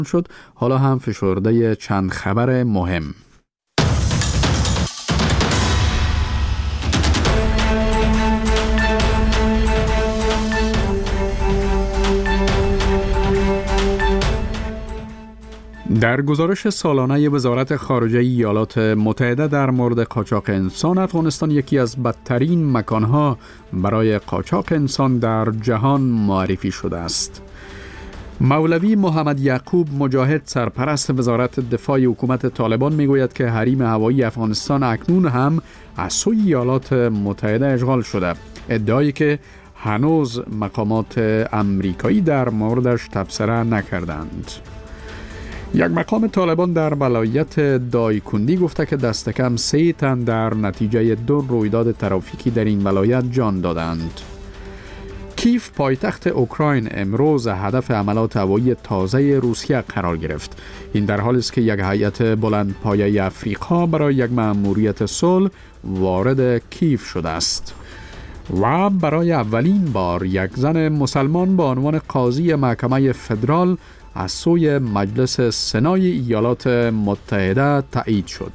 شد. حالا هم فشرده چند خبر مهم. در گزارش سالانه وزارت خارجه ایالات متحده در مورد قاچاق انسان، افغانستان یکی از بدترین مکانها برای قاچاق انسان در جهان معرفی شده است. مولوی محمد یعقوب مجاهد، سرپرست وزارت دفاع حکومت طالبان، میگوید که حریم هوایی افغانستان اکنون هم از سوی ایالات متحده اشغال شده. ادعایی که هنوز مقامات امریکایی در موردش تبصره نکردند. یک مقام طالبان در ولایت دایکندی گفته که دست کم 3 تن در نتیجه 2 رویداد ترافیکی در این ولایت جان دادند. کیف پایتخت اوکراین امروز هدف حملات هوایی تازه روسیه قرار گرفت. این در حالی است که یک هیئت بلندپایه افریقا برای یک مأموریت صلح وارد کیف شده است. و برای اولین بار یک زن مسلمان با عنوان قاضی محکمه فدرال از سوی مجلس سنای ایالات متحده تایید شد.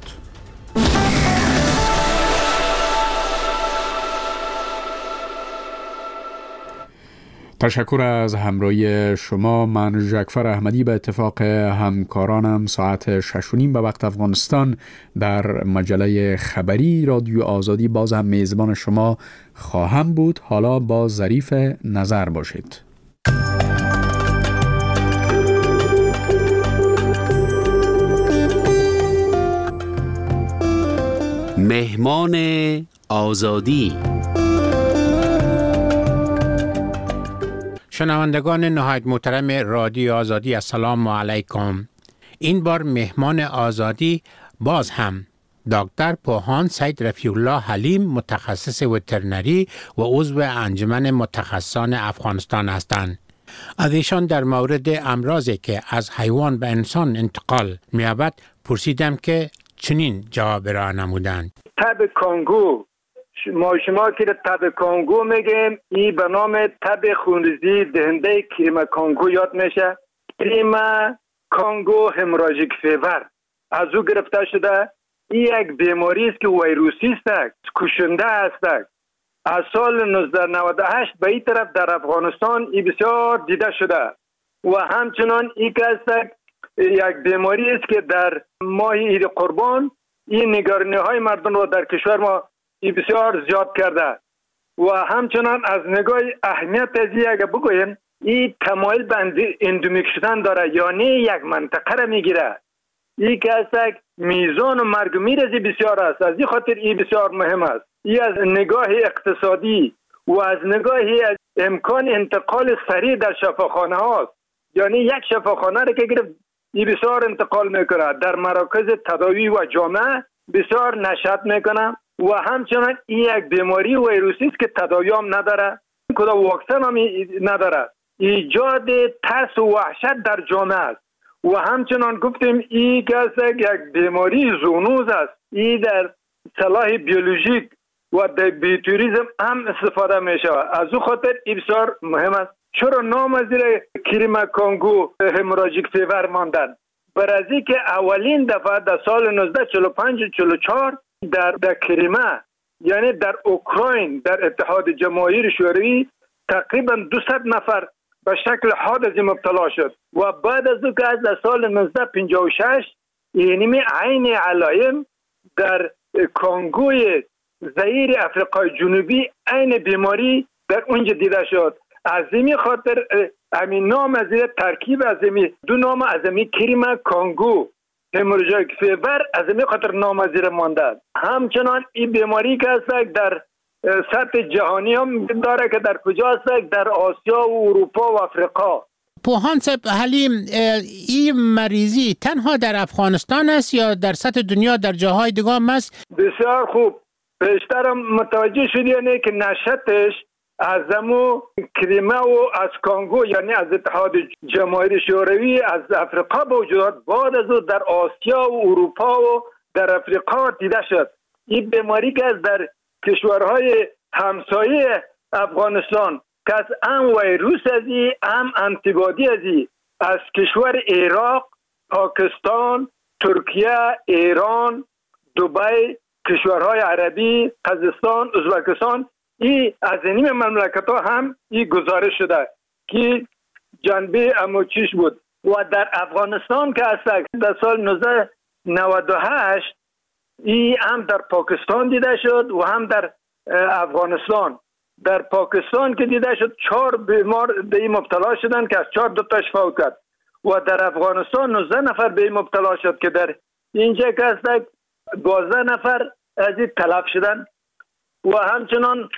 تشکر از همراهی شما. من ژکفر احمدی به اتفاق همکارانم ساعت 6:30 به وقت افغانستان در مجله خبری رادیو آزادی باز هم میزبان شما خواهم بود. حالا با ظریف نظر باشید. مهمان آزادی. شنوندگان نهایت محترم رادیو آزادی، السلام علیکم. این بار مهمان آزادی باز هم دکتر پوهان سید رفیع الله حلیم، متخصص وترنری و عضو انجمن متخصصان افغانستان هستند. از ایشان در مورد امراضی که از حیوان به انسان انتقال می‌یابد پرسیدم که چنین جواب را نمودند. تب کانگو، شما که تب کانگو میگیم، این به نام تب خونریزی دهنده کریم کانگو یاد میشه. کریم کانگو همراژیک فیور از او گرفته شده. این یک بیماری است که ویروسی است، کشنده است. از سال 1998 به این طرف در افغانستان این بسیار دیده شده و همچنان این که است یک بیماری است که در ماه عید قربان این نگرانی های مردم را در کشور ما بسیار زیاد کرده و همچنان از نگاه اهمیت از این اگه بگویم این تمایل به اندمیک شدن داره، یعنی یک منطقه را میگیره. این که است میزان و مرگ و میر بسیار است. از این خاطر این بسیار مهم است. این از نگاه اقتصادی و از نگاه امکان انتقال سریع در شفاخانه هاست. یعنی یک شفاخانه را که گرفت این بسیار انتقال میکنه، در مراکز تداوی و جامعه بسیار نشاط میکنه و همچنان این یک بیماری ویروسی است که تداوی هم نداره، کدام واکسن هم نداره. ایجاد ترس و وحشت در جامعه است و همچنان گفتیم این که یک بیماری زونوز است. این در صلاح بیولوژیک و در بیوتوریزم هم استفاده می شود. از او خاطر این بسیار مهم است. چرا نام از کریم کانگو همراژیک فیور ماندن؟ برای که اولین دفعه در سال 1945 و 44 در کریمه، یعنی در اوکراین، در اتحاد جماهیر شوروی تقریبا 200 نفر به شکل حاد از مبتلا شد و بعد از او که از سال 1956 یعنی عین علائم در کانگوی ظهیر افریقای جنوبی عین بیماری در اونجا دیده شد. از این خاطر همین نام از ترکیب از این دو نام از این کریم کانگو همراژیک فیور از این خاطر نام از این مانده. همچنان این بیماری که است در سطح جهانی هم داره که در کجا است؟ در آسیا و اروپا و افریقا. پوهان صاحب حلیم، این مریضی تنها در افغانستان است یا در سطح دنیا در جاهای دیگه هم است؟ بسیار خوب. پیشتر متوجه شدید که نشأتش از امو کریمه و از کانگو، یعنی از اتحاد جماهیر شوروی از افریقا به وجود، بعد از او در آسیا و اروپا و در افریقا دیده شد. این بیماری که از در کشورهای همسایه افغانستان که از هم ویروس ازی هم انتیبادی ازی از کشور عراق، پاکستان، ترکیه، ایران، دبی، کشورهای عربی، قزاقستان، ازبکستان، از این مملکت ها هم این گزارش شده که جنبه اموچیش بود. و در افغانستان که است در سال 1998 این هم در پاکستان دیده شد و هم در افغانستان. در پاکستان که دیده شد 4 بیمار به این مبتلا شدن که از 4 2 تاش فوت کرد و در افغانستان 19 نفر به این مبتلا شد که در اینجا که است 12 نفر از این تلف شدن. و همچنان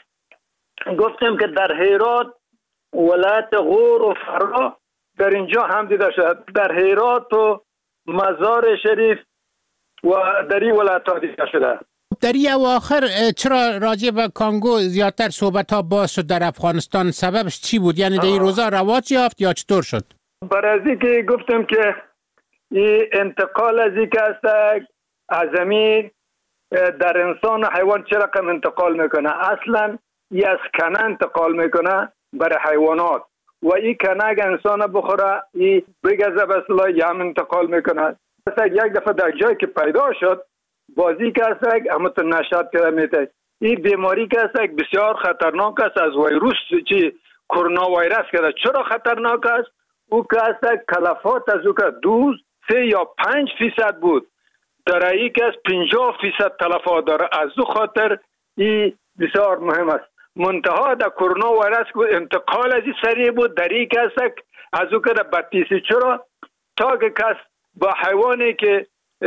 گفتیم که در هرات، ولایت غور و فرا در اینجا هم دیده شد. در هرات و مزار شریف و در این ولایت ها دیده شده. در این اواخر چرا راجع به کانگو زیادتر صحبت ها باز شد در افغانستان؟ سببش چی بود؟ یعنی در این روزا رواج یافت یا چطور شد؟ برای از که گفتم که این انتقال از این که است از زمین در انسان و حیوان چه رقم انتقال میکنه. اصلا این از کنه انتقال میکنه برای حیوانات و این کنه اگه انسان بخوره این بگذه بسلا یا هم انتقال میکنه. یک دفعه در جایی که پیدا شد بازی که است همت نشد کرده میته. این بیماری که است بسیار خطرناک است، از ویروس چی کرونا ویروس کرده. چرا خطرناک است؟ او که است کلفات از او که 2 3 یا 5% بود، در این که از 50% تلفات داره. از او خاطر این بسیار مهم است. منتها در کرونا ویروس انتقال از این سریع بود در این که است از او که در بدتیسی. چرا؟ تا که کس با حیوانی که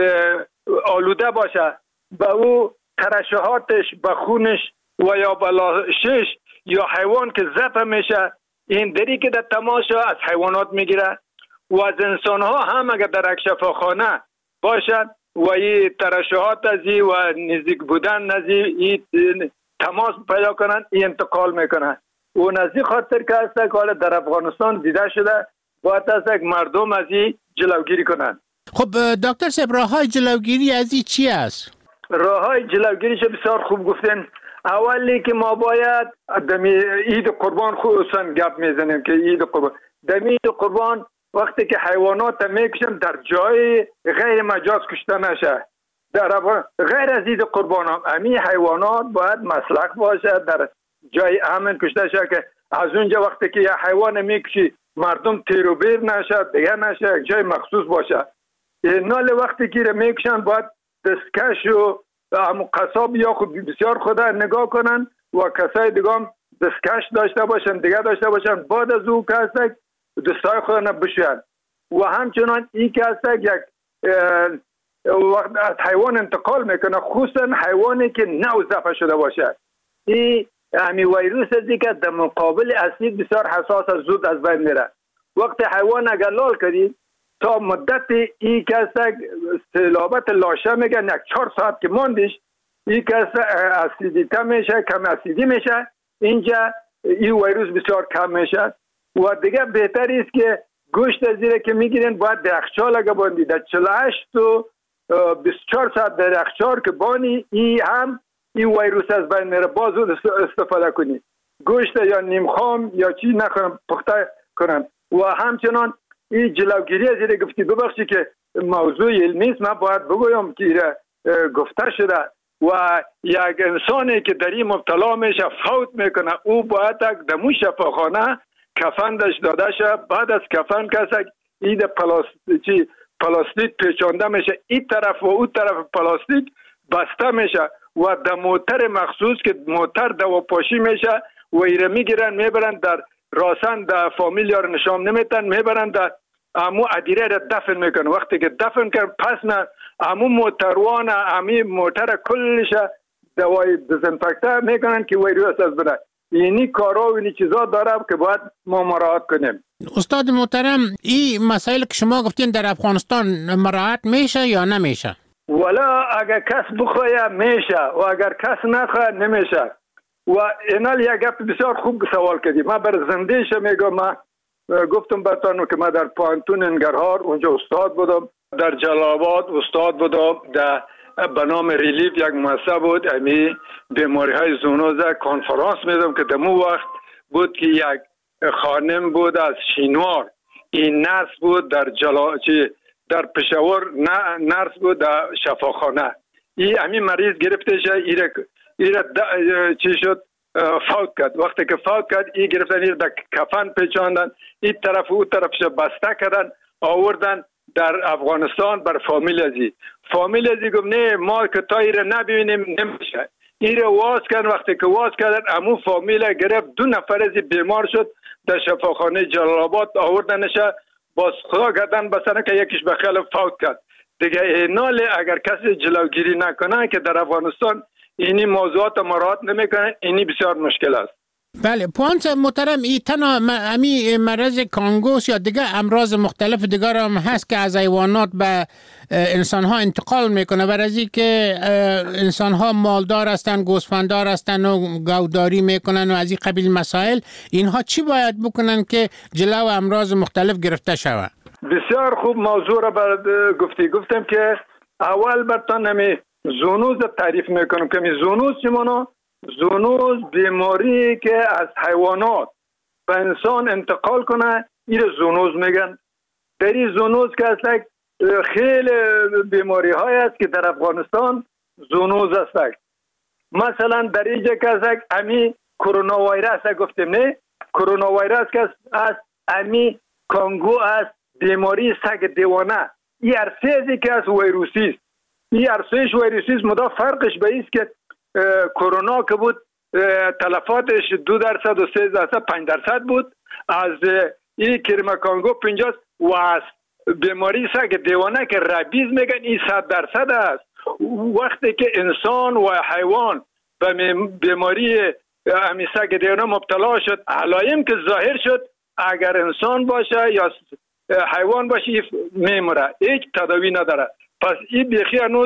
آلوده باشه با او ترشحاتش به خونش و یا بلاشش یا حیوان که زفه میشه این دری که در تماشا از حیوانات میگیره و از انسان ها هم اگر در یک شفاخانه باشد و این ترشحات از این و نزدیک بودن از این تماس پیدا کنن این انتقال میکنن. و نزدیک خاطر که است که در افغانستان دیده شده باید است که مردم از این جلوگیری کنن. خب دکتر صاحب راههای جلوگیری از این چی است؟ راههای جلوگیریش بسیار خوب گفتن. اولی که ما باید عید قربان خصوصا گپ میزنیم که عید قربان دمی عید قربان وقتی که حیوانات میکشن در جای غیر مجاز کشته نشه. در غیر از عید قربان هم امی حیوانات باید مسلخ باشه در جای امن کشته شه که از اونجا وقتی که یه حیوان میکشی مردم تیر و بیر نشه دیگه نشه یک جای مخصوص باشه. نال وقتی که میکشن باید دستکش و قصاب یا خود بسیار خدا نگاه کنن و کسای دیگه هم دستکش داشته باشن دیگه داشته باشن بعد از او که هستک دستای خدا نبشن. و همچنان این که هستک یک وقت از حیوان انتقال میکنه خصوصا حیوانی که نو زفه شده باشه. این همی ویروس ازی که در مقابل اسید بسیار حساس از زود از بین میره. وقتی حیوان اگر لال کردید تا مدت ای که سلابت لاشه میگن 4 ساعت که ماندش ای که اسیدیته میشه کم اسیدی میشه اینجا این ویروس بسیار کم میشه. و دیگه بهتر است که گوشت زیره که میگیرین باید در یخچال اگه باندی در 48 و 24 ساعت در یخچال که بانی این ویروس از بین میره باز استفاده کنید. گوشت یا نیم خام یا چی نخورم پخته کنن. و همچنان این جلوگیری از این گفتی ببخشی که موضوع علمی است من باید بگویم که گفته شده و یک انسانی که در این مبتلا میشه فوت میکنه او باید در مو شفاخانه کفندش داده شه. بعد از کفن کسک این پلاستیک پیچانده میشه این طرف و اون طرف پلاستیک بسته میشه و در موتر مخصوص که موتر دواپاشی میشه و ایره میگیرن میبرن در راسن در فامیل رو نشان نمیتن میبرن در امو ادیره را دفن میکنن. وقتی که دفن کن پس نه امو موتروان امی موتر کلش دوای دزنفکته میکنن که ویروس از بره. اینی کارا و اینی چیزا داره که باید ما مراعات کنیم. استاد محترم این مسائل که شما گفتین در افغانستان مراعات میشه یا نمیشه؟ ولا اگر کس بخواه میشه و اگر کس نخواه نمیشه. و اینال یک گپ بسیار خوب سوال کردی. من بر زندهش میگم من گفتم براتون که من در پانتون انگرهار اونجا استاد بودم، در جلال‌آباد استاد بودم، در به نام ریلیف یک مؤسسه بود امی بیماری های زونوزه کنفرانس میدم که دمو وقت بود که یک خانم بود از شینوار این نرس بود در پشاور، نرس بود در شفاخانه. همین مریض گرفته شد، چی شد؟ فوت کرد. وقتی که فوت کرد این گرفتن در کفن پیچاندن، این طرف و اون طرفش بسته کردن، آوردن در افغانستان بر فامیل ازی گفت نه ما که تا ایره نبینیم نمیشه. ایره واز کردن. وقتی که واز کردن امو فامیل گرفت، 2 نفر ازی بیمار شد، در شفاخانه جلال آباد آوردنش، باز خدا کردن بسنه که یکیش به خیال فوت کرد. دیگه اینال اگر کسی جلوگیری نکنه که در افغانستان اینی موضوعات مراعات نمیکنه، اینی بسیار مشکل است. بله پوانت محترم، این تنها امی مرض کانگوس یا دیگه امراض مختلف دیگر هم هست که از حیوانات به انسان ها انتقال میکنه، برای که انسان ها مالدار هستن، گوسفنددار هستن و گوداری میکنن و از این قبیل مسائل، اینها چی باید بکنن که جلو امراض مختلف گرفته شود؟ بسیار خوب موضوع را گفتم که اول برتان نمی زونوز تعریف میکنم که زونوز چی؟ زونوز بیماری که از حیوانات به انسان انتقال کنه، این زونوز میگن. در این زونوز که اصلا خیلی بیماری های است که در افغانستان زونوز است. مثلا در اینجا که اصلا امی کرونا ویروس گفتیم، نه کرونا ویروس که از امی کانگو است، بیماری سگ دیوانه. این ارسیزی که از ویروسی است، این ارسیش ویروسی است. مدا فرقش به ایست که کرونا که بود تلفاتش 2% و 3% 5% بود، از این کریم کانگو 50 و از بیماری سگ دیوانه که ربیز میگن این 100% است. وقتی که انسان و حیوان به بیماری همین سگ دیوانه مبتلا شد، علائم که ظاهر شد، اگر انسان باشه یا حیوان باشه میمره، هیچ تداوی نداره. پس این بیخی هنوز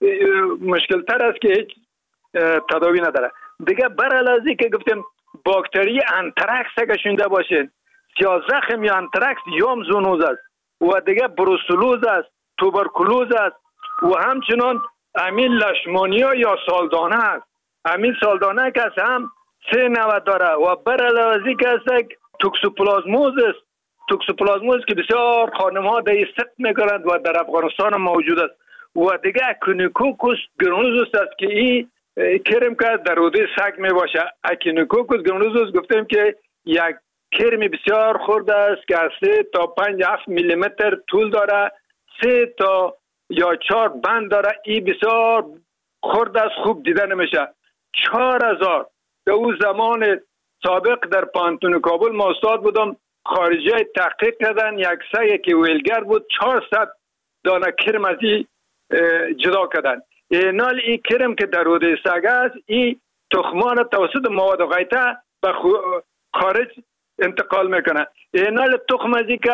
مشکل تر است که هیچ تداوی نداره. دیگه برعلاوه که گفتیم باکتری انترکس اگه شونده باشین، یا زخم یا انترکس یا هم زونوز است، و دیگه بروسلوز است، توبرکولوز است، و همچنان امین لشمانیا یا سالدانه است. امین سالدانه که هم 3 نوع داره، و برعلاوه که است توکسوپلازموز است. توکسوپلازموز که بسیار خانم ها در ست میکنند و در افغانستان موجود است. و دیگه اکینوکوکوس گرانوزوس است که این کرم که در روده سگ می باشه. اکینوکوکوس گرانوزوس گفتیم که یک کرم بسیار خرد است که از 3 تا 5-7 میلیمتر طول داره، 3 تا یا 4 بند داره. این بسیار خرد است، خوب دیده نمیشه. 4000 در اون زمان سابق در پانتون کابل ما استاد بودم، خارجی تحقیق کردن، یک سگ که ویلگر بود 400 دانه کرم از این جدا کردن. اینال این کرم که در روده سگ است، این تخمان توسط مواد غیطه به خارج انتقال میکنه. اینال تخم از این که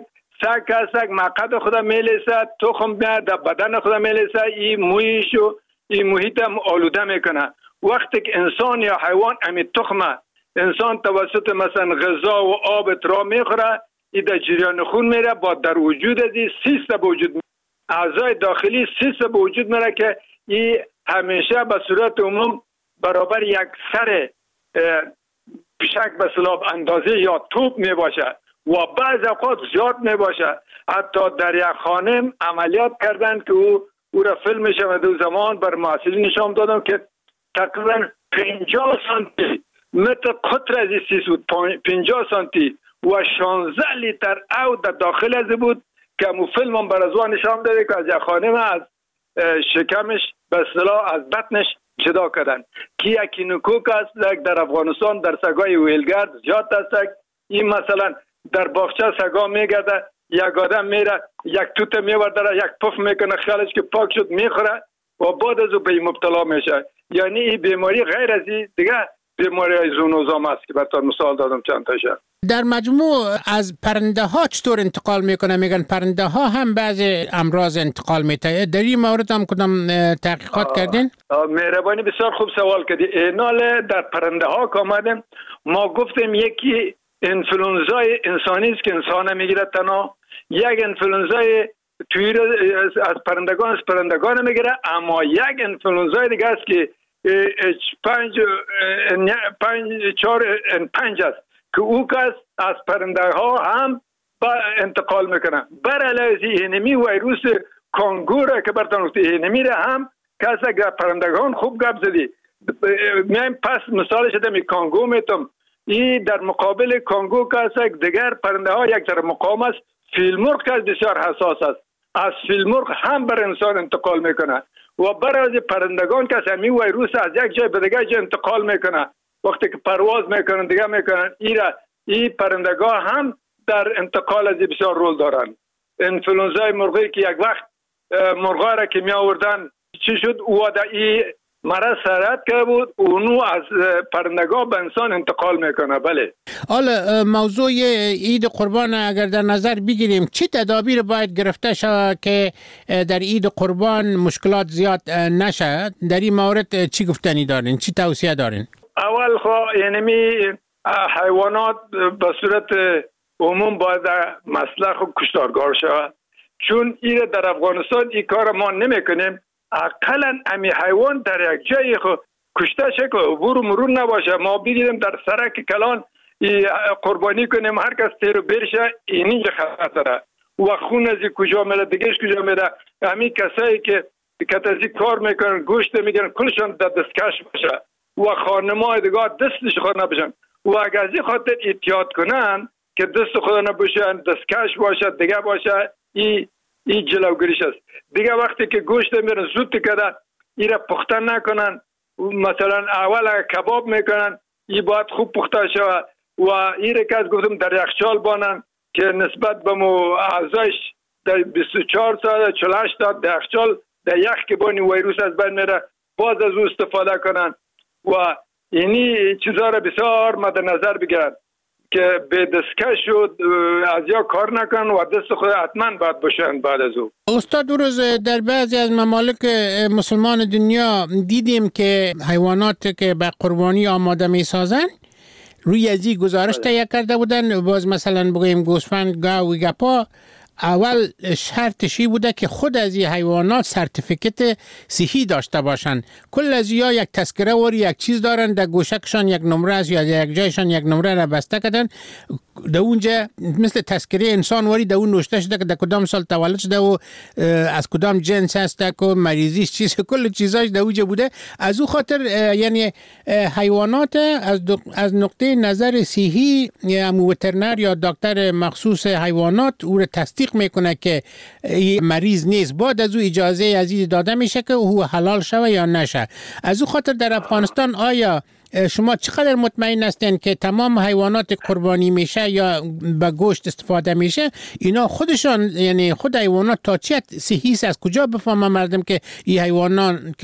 سگ مقعد خدا میلیسه، تخم میاد در بدن خدا میلیسه، این مویش و این محیط هم آلوده میکنه. وقتی که انسان یا حیوان امی تخمه انسان توسط مثلا غذا و آب را میخوره، این در جریان خون میره، با در وجود از این سیست به وجود میره، اعضای داخلی سیست به وجود میره که این همیشه به صورت عموم برابر یک سر پیشک به اصطلاح اندازه یا توپ می باشه و بعض اوقات زیاد می باشه. حتی در یک خانه عملیات کردن که او را فیلمش دو زمان بر محصلین نشان دادم که تقریبا 50 سانتی متر قطر از این بود، 50 سانتی و 16 لیتر او در داخل از بود که مو فیلم هم بر ازوان نشان داده که از یک خانه از شکمش به اصطلاح از بطنش جدا کردن. کی اکینوکوک است در افغانستان در سگای ویلگرد زیاد است. این مثلا در باغچه سگا میگرده، یک آدم میره یک توت میورده، یک پف میکنه، خیالش که پاک شد میخوره و بعد از او به مبتلا میشه. یعنی این بیماری غیر از این دیگه بیماری های زونوزام است که براتون مثال دادم چند تاشه. در مجموع از پرنده ها چطور انتقال میکنه؟ میگن پرنده ها هم بعضی امراض انتقال میته. در این مورد هم کدام تحقیقات کردین؟ مهربانی بسیار خوب سوال کردی. اینال در پرنده ها که آمدیم ما گفتیم یکی انفلونزای انسانی است که انسان میگیره تنها، یک انفلونزای تویر از پرندگان میگیره، اما یک انفلونزای دیگه است که H5N5 است که او کس از پرنده ها هم انتقال میکنه. بر علیه اینمی ویروس کانگو را که برتان گفتی اینمی را هم کسی که پرندگان خوب گپ زدی میایم پس مثالش دمی کانگو میتم. این در مقابل کانگو کسی دیگر پرنده ها یک در مقام است. فیلمرغ که بسیار حساس است، از فیلمرغ هم بر انسان انتقال میکنه و برای پرندگان که همی ویروس از یک جای به دیگر جای انتقال میکنه. وقتی که پرواز میکنن دیگه میکنن این پرندگان هم در انتقال از بسیار رول دارن. انفلونزای مرغی که یک وقت مرغا را که می آوردن چی شد او در این مرض سرایت که بود اونو از پرندگان به انسان انتقال میکنه. بله. حالا موضوع عید قربان اگر در نظر بگیریم چی تدابیر باید گرفته شود که در عید قربان مشکلات زیاد نشه؟ در این مورد چی گفتنی دارین؟ چی توصیه دارین؟ اول یعنی حیوانات به صورت عموم باید مسلخ و کشتارگاه شود، چون این در افغانستان این کار ما نمی کنیم. اقلا امی حیوان در یک جای کشته شه که عبور مرور نباشه، ما بگیریم در سرک کلان قربانی کنیم، هر کس تیر برشه اینجا خطره و خون از کجا میره دیگهش کجا میره. امی کسایی که کتازی کار میکنن گوشت میگن کلشان در دستکش باشه و خانمای دیگه دستش خود نباشن و اگر از این خاطر احتیاط کنن که دست خود نباشن دستکش باشه دیگه باشه این جلوگیریش است. دیگه وقتی که گوشت میرن زود کده ایره پخته نکنن، مثلا اول کباب میکنن این باید خوب پخته شود و ایره که از گفتم در یخچال بانن که نسبت به مو اعضایش در 24 ساعت 48 ساعت در یخچال در یخ که بانی ویروس از بین میره باز از او استفاده کنن و اینی چیزا را بسیار مد نظر بگیرن که به دستکش شد از یا کار نکن و دست خود حتما باید باشن. بعد از او استاد دو روز در بعضی از ممالک مسلمان دنیا دیدیم که حیوانات که به قربانی آماده می سازن روی ازی گزارش تهیه کرده بودن. باز مثلا بگویم گوسفند، گاو و گپا اول شرطشی بوده که خود از این حیوانات سرتیفیکت صحی داشته باشن. کل از یا یک تذکره وری یک چیز دارن، در گوشکشان یک نمره است یا یک جایشان یک نمره را بسته کردن. در اونجا مثل تذکره انسان وری در اون نوشته شده که در کدام سال تولد شده و از کدام جنس هست که مریضیش چیز، کل چیزاش در اونجا بوده. از اون خاطر یعنی حیوانات از نقطه نظر صحی وترنر یا دکتر مخصوص حیوانات او را تصدیق میکنه که مریض نیست، بعد از او اجازه عزیز داده میشه که او حلال شوه یا نشه. از او خاطر در افغانستان آیا شما چقدر مطمئن هستین که تمام حیوانات قربانی میشه یا به گوشت استفاده میشه اینا خودشان، یعنی خود حیوانات تا چه صحیح است؟ از کجا بفهمه مردم که این حیوانات که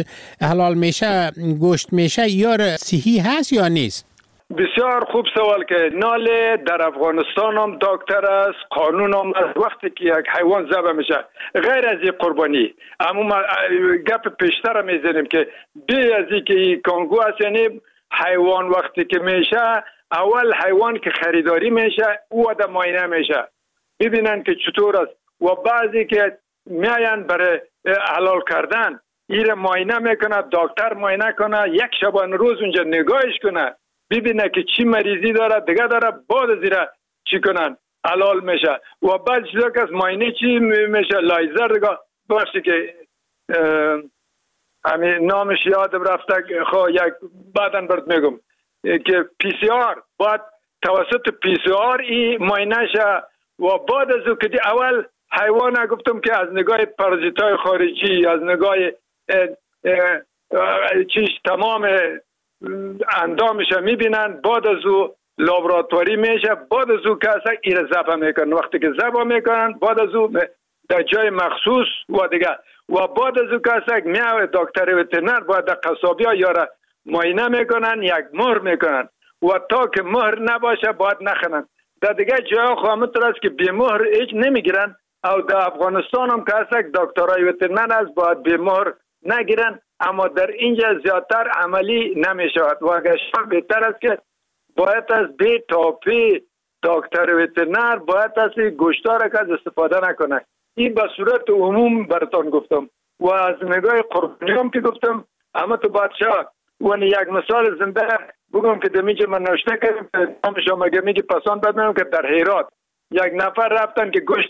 حلال میشه گوشت میشه یا صحیح هست یا نیست؟ بسیار خوب سوال که ناله در افغانستان هم دکتر است، قانون هم است. وقتی که یک حیوان ذبح میشه غیر از این قربانی، اما گپ پیشتر میزنیم که بی از این که کانگو است، یعنی حیوان وقتی که میشه اول حیوان که خریداری میشه او در معاینه میشه ببینن که چطور است و بعضی که میاین برای حلال کردن این معاینه میکنه، دکتر معاینه کنه، یک شبانه روز اونجا نگاهش کنه ببینه که چی مریضی داره دیگه داره، بعد از ایره چی کنن حلال میشه. و بعد چیزا که از معاینه چی میشه لایزر دیگه باشی که همین نامش یادم رفته خب یک بعدن برد میگم که پی سی آر باید توسط پی سی آر این معاینه شه و بعد از او که دی اول حیوان گفتم که از نگاه پارازیتای خارجی از نگاه چیش تمام اندامش میبینن، بعد از او لابراتواری میشه، بعد از او کسا ایره ذبح میکنن. وقتی که ذبح میکنن بعد از او در جای مخصوص و دیگه و بعد از او کسا میاد دکتر وترنر باید در قصابی ها یاره معاینه میکنن، یک مهر میکنن و تا که مهر نباشه باید نخنن. در دیگه جای خامتر است که بی مهر هیچ نمیگیرن او در افغانستان هم کسا دکترای وترنر است باید بی مهر نگیرن، اما در اینجا زیادتر عملی نمیشود و اگر بهتر است که باید از بی تاپی دکتر وترنر باید از گوشتار که استفاده نکنه. این به صورت عموم براتون گفتم و از نگاه قربانی هم که گفتم اما تو بادشاه و یک مثال زنده بگم که دمیجه من نوشته کردم نام شما اگر میگی پسان بدنم که در هیرات یک نفر رفتن که گوشت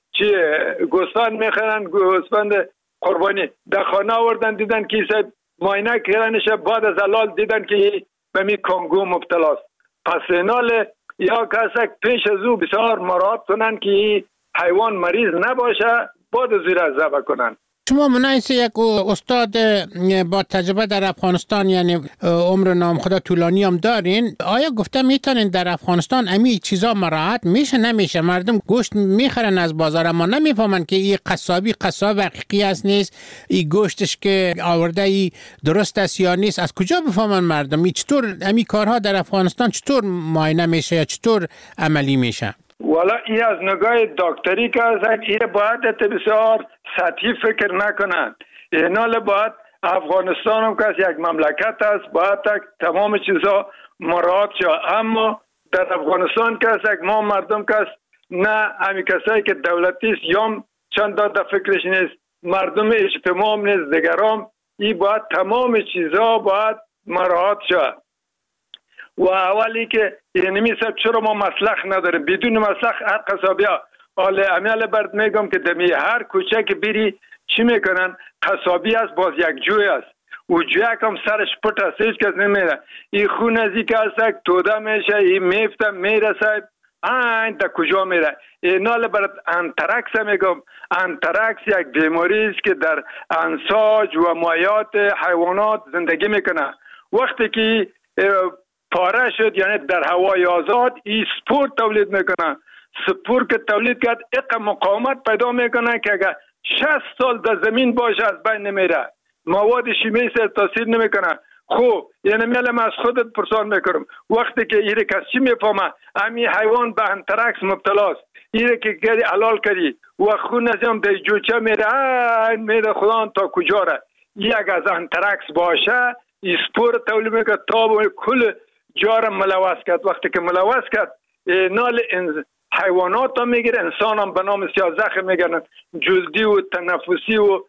گوسفند میخرن، گوسفند قربانی در خانه آوردن، دیدن که معاینه کردنش، بعد از حلال دیدن که به می کانگو مبتلاست. پس اینال یا کسی پیش از او بسیار مراعات کنن که حیوان مریض نباشه، بعد از زیر ذبح کنن. شما منایسه یک استاد با تجربه در افغانستان، یعنی عمر نامخدا طولانی هم دارین، آیا گفته میتونین در افغانستان امی چیزا مراعات میشه نمیشه؟ مردم گوشت میخرن از بازار اما نمیفهمن که این قصاب حقیقی است نیست، این گوشتش که آورده ای درست است یا نیست. از کجا بفهمن مردم؟ چطور امی کارها در افغانستان چطور معاینه میشه یا چطور عملی میشه؟ والا این از نگاه دکتری که از این باید بسیار سطحی فکر نکنند. اینال باید افغانستان هم که یک مملکت است، باید تمام چیزا مراعات شد. اما در افغانستان که ما مردم که نه همی کسایی که دولتی است یا چند داده فکرش نیست، مردم اجتماع نیست، دیگران، این باید تمام چیزا باید مراعات شد. و اولی که اینمی سب چرا ما مسلخ نداریم؟ بدون مسلخ هر قصابی ها امیال برد میگم که دمی هر کوچه که بری چی میکنن؟ قصابی است، باز یک جوی است، و جوی هم سرش پت است، هیچ کس نمیره. این خون ازی که هست توده میشه، این میفته میرسه، این تا کجا میره؟ اینال برد انترکس میگم. انترکس یک بیماری است که در انساج و مایات حیوانات زندگی میکنه. وقتی که پاره شد، یعنی در هوای آزاد، این سپور تولید میکنه. سپور که تولید کرد اقا مقاومت پیدا میکنه که اگر 60 سال در زمین باشه از بین نمیره، مواد شیمیایی سر تاثیر نمیکنه. خب یعنی میلم از خودت پرسان میکنم، وقتی که ایره کسی میفهمه امی حیوان به انترکس مبتلاست، ایره که گری حلال کردی و خون ازم در جوچه میره خدا تا کجا ره، یک از انترکس باشه این سپور تولید میکنه تا کل جارم ملوث کرد. وقتی که ملوث کرد نال حیوانات هم میگیره، انسان هم به نام سیازخ میگرن، جلدی و تنفسی و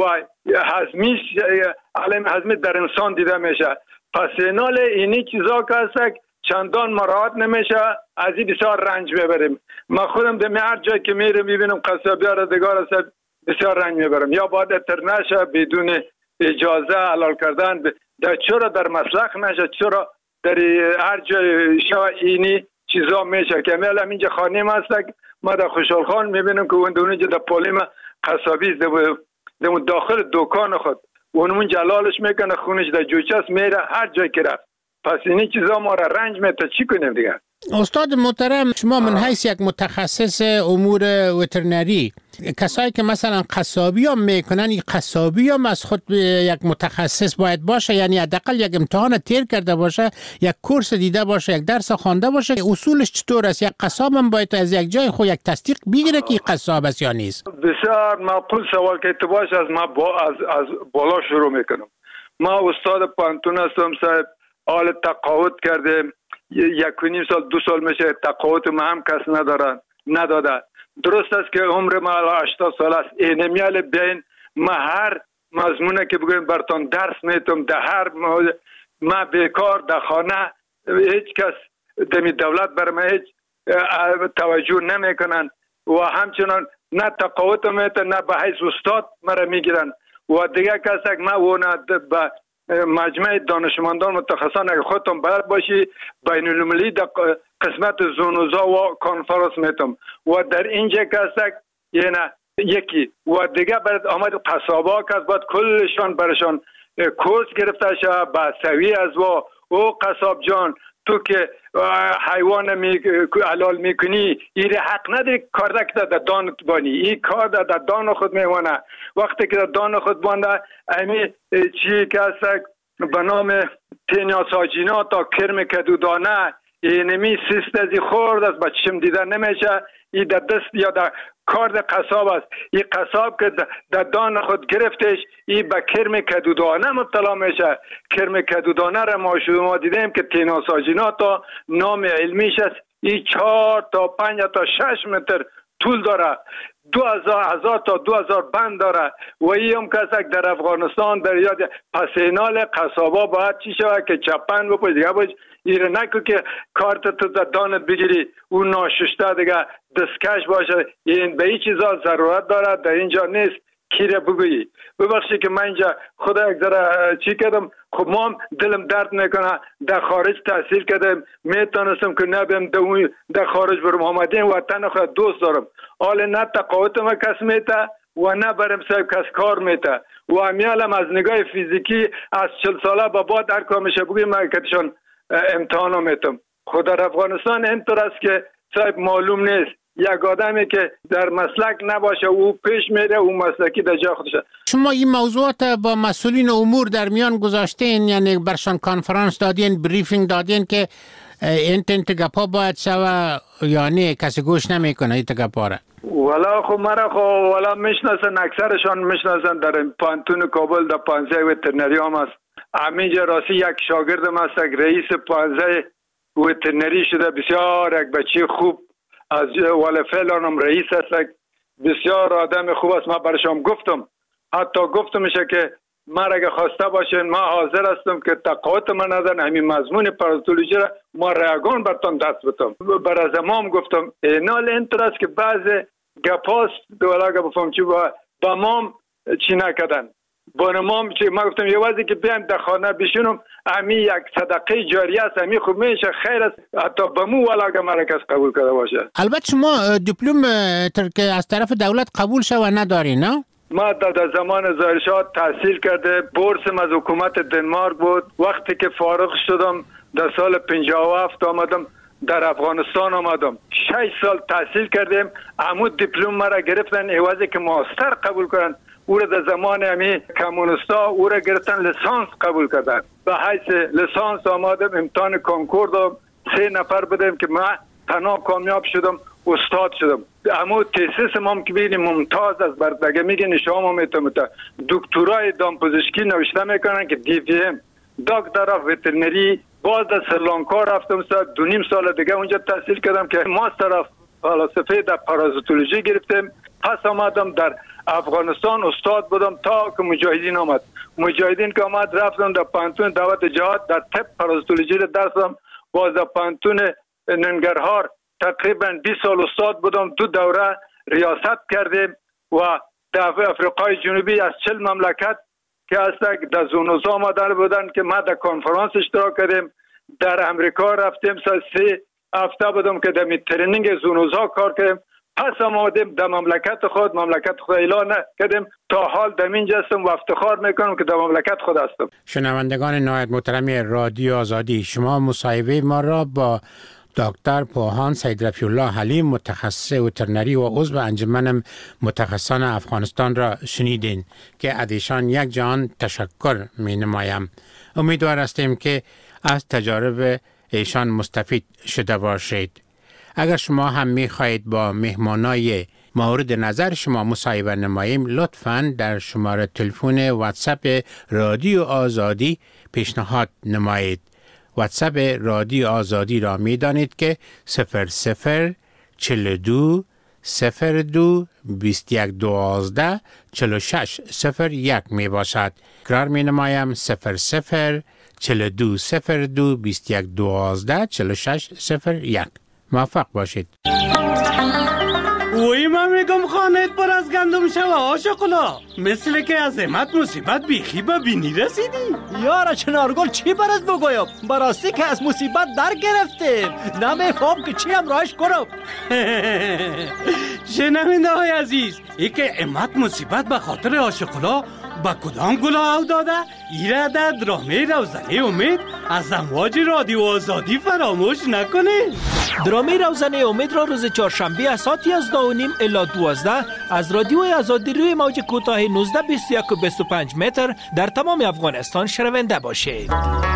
هضمی، علم هضمی در انسان دیده میشه. پس نال اینی چیزا که هست چندان مراعات نمیشه، از این بسیار رنج میبریم. من خودم در هر جایی که میرم میبینم قصابی ها را دگار هست بسیار رنج میبرم، یا باید اتر نشه بدون اجازه حلال کردن، چرا در مسلخ نشه، چرا در هر جای شو اینی چیزا میشه که میلم اینجا خانیم هست، ما در خوشحال خان میبینم که اونجا در پولیم قصابی در داخل دکان خود اونمون جلالش میکنه، خونش در جوچه میره هر جای که رفت. پس اینی چیزا ما را رنج میته، چی کنیم دیگه؟ استاد محترم، شما من حیث یک متخصص امور وترنری، کسایی که مثلا قصابی هم میکنن، این قصابی هم از خود یک متخصص باید باشه، یعنی حداقل یک امتحان تیر کرده باشه، یک کورس دیده باشه، یک درس خوانده باشه. اصولش چطور است؟ یک قصاب هم باید از یک جای خود یک تصدیق بگیره که قصاب است یا نیست؟ بسیار معقول سوال که تو باشه. از ما از بالا شروع میکنم. ما استاد پانتون هستم صاحب، حال تقاعد کرده، 1.5 سال 2 سال میشه، تقاعد ما هم کس نداده. درست است که عمر ما 80 سال است. اینمیال بین ما هر مضمونه که بگویم براتون درس میتونم، در هر ما بیکار در خانه، هیچ کس دمی دولت بر ما هیچ توجه نمیکنن و همچنان نه تقاعد میتونن نه به حیث استاد مرا میگیرن. و دیگه کسی ما اونا به مجمع دانشمندان متخصصان اگر خودتون بلد باشی بین المللی در قسمت زونوزا و کنفرانس میتونم و در اینجا کسک یعنی یکی و دیگه برد آمد قصابا کس باید کلشان برشان کورس گرفته شد با سوی از و قصاب جان تو که حیوان حلال میکنی این حق نداری کاردک در دانت بانی، این کار در دان خود میمانه. وقتی که در دان خود بانده امی چی که هست به نام تینیاساجینات تا کرم کدودانه اینمی سیست ازی خورد است با چشم دیده نمیشه، این در دست یا در کار در قصاب است. این قصاب که در دان خود گرفتش این به کرم کدودانه مبتلا میشه. کرم کدودانه را ما دیدیم که تینیاساجینات تا نام علمیش است، این 4 تا 5 تا 6 متر طول داره. 2000 تا 2000 بند داره و این هم کسک در افغانستان در یاد پسینال قصابا باید چی شود که چپن بپوش دیگه باش ایره نکو که کارت تو دانت بگیری اون ناششته دیگه دستکش باشه. این به این چیزا ضرورت داره، در اینجا نیست کیره بگویی. ببخشید که من اینجا خدا یک ذره چی کردم، خب ما هم دلم درد میکنه در خارج تحصیل کردم، میتونستم که نبیم در خارج برم، آمدیم وطن خود دوست دارم، حال نه تقاوت ما کس میته و نه برم صاحب کس کار میته و همیالم از نگاه فیزیکی از 40 ساله با بعد هر کار میشه بگویم من کتشان امتحانا میتم. خود در افغانستان اینطور است که صاحب معلوم نیست، یک آدمی که در مسلک نباشه او پیش میره، او مسلکی در جا خودشه. شما این موضوعات با مسئولین امور در میان گذاشتین، یعنی برشان کانفرانس دادین، بریفینگ دادین که این گپا باید شوه یا نه کسی گوش نمیکنه این گپا را؟ والا خب مرا خب والا میشناسن، اکثرشان میشناسن. در پانتون کابل در پانزه وترنری هم است. همینجا راستی یک شاگردم است، رئیس پانزه وترنری شده، بسیار یک بچه خوب از والفعلان هم رئیس است، بسیار آدم خوب است. ما برشام گفتم، حتی گفتم میشه که ما اگه خواسته باشین ما حاضر هستم که تقاوت من ندارن همین مضمون پارازیتولوژی را ما رایگان برتون دست بتم. بر از امام گفتم اینال اینطور است که بعض گپاست دولا گپ بفهم چی با مام چی نکردن با مام چی. ما گفتم یه وقتی که بیایم در خانه بشینم امی یک صدقه جاریه است، امی خوب میشه، خیر است، حتی بمو والا که مرکز قبول کرده باشه. البته شما دیپلم که از طرف دولت قبول شوه نداری نه؟ ما در زمان ظاهرشاه تحصیل کرده، بورسم از حکومت دنمارک بود. وقتی که فارغ شدم در سال 57 آمدم در افغانستان آمدم. 6 سال تحصیل کردیم، عمود دیپلم مرا گرفتن عوضی که ماستر قبول کردن. او را در زمان همی کمونستا او را گرفتن لسانس قبول کردن. به حیث لسانس آمدم، امتحان کنکور دادم، 3 نفر بودیم که من تنها کامیاب شدم، استاد شدم. اما تیسیس ما که بینیم ممتاز از بردگه میگن شما میتونم دکترای دامپزشکی نوشته میکنن که DVM دکتر آف وترنری. باز در سریلانکا رفتم، 2.5 سال دیگه اونجا تحصیل کردم که ماستر آف فلسفه در پارازیتولوژی گرفتم. پس آمدم در افغانستان استاد بودم تا که مجاهدین آمد. مجاهدین که آمد رفتم در پانتون دعوت جهاد در طب پارازیتولوژی درس دادم. باز در پانتون ننگرهار تقریبا 20 سال استاد بودم. 2 دوره ریاست کردیم و در افریقای جنوبی از 40 مملکت که هستن در زونوزا آمدن بودن که ما در کنفرانس اشتراک کردیم. در امریکا رفتیم، 3 هفته بودم که در ترینینگ زونوزا کار کردیم. پس آمدیم در مملکت خود اعلان کردیم. تا حال در اینجا هستم و افتخار میکنم که در مملکت خود هستم. شنوندگان نهایت محترم رادیو آزادی، شما مصاحبه ما را با دکتر پوهان سید رفیع الله حلیم، متخصص وترنری و عضو انجمن متخصصان افغانستان را شنیدین که از ایشان یک جهان تشکر می نمایم. امیدوار هستیم که از تجارب ایشان مستفید شده باشید. اگر شما هم می خواهید با مهمانای مورد نظر شما مصاحبه نماییم، لطفاً در شماره تلفن واتساپ رادیو آزادی پیشنهاد نمایید. واتساپ رادیو آزادی را می دانید که 00 42 02 21 12 46 01 می باشد. تکرار می نمایم 00 42 02 21 12 46 01. موفق باشید. وی من میگم خانهت پر از گندم شوه آشقلا، مثل که از عظمت مصیبت بیخی به بینی رسیدی. یارا چنارگل چی برات بگویم؟ براستی که از مصیبت در گرفتیم، نمیفهم که چی هم راش کنم. شنونده های عزیز، ای که عظمت مصیبت به خاطر آشقلا با کدام گلا او داده؟ ایره در درامه روزنه امید از امواج رادیو آزادی فراموش نکنه. درامه روزنه امید را روز چهارشنبه از ساعت 11:30 الی 12 از رادیو آزادی روی موج کوتاه 19 21 و 25 متر در تمام افغانستان شنونده باشید.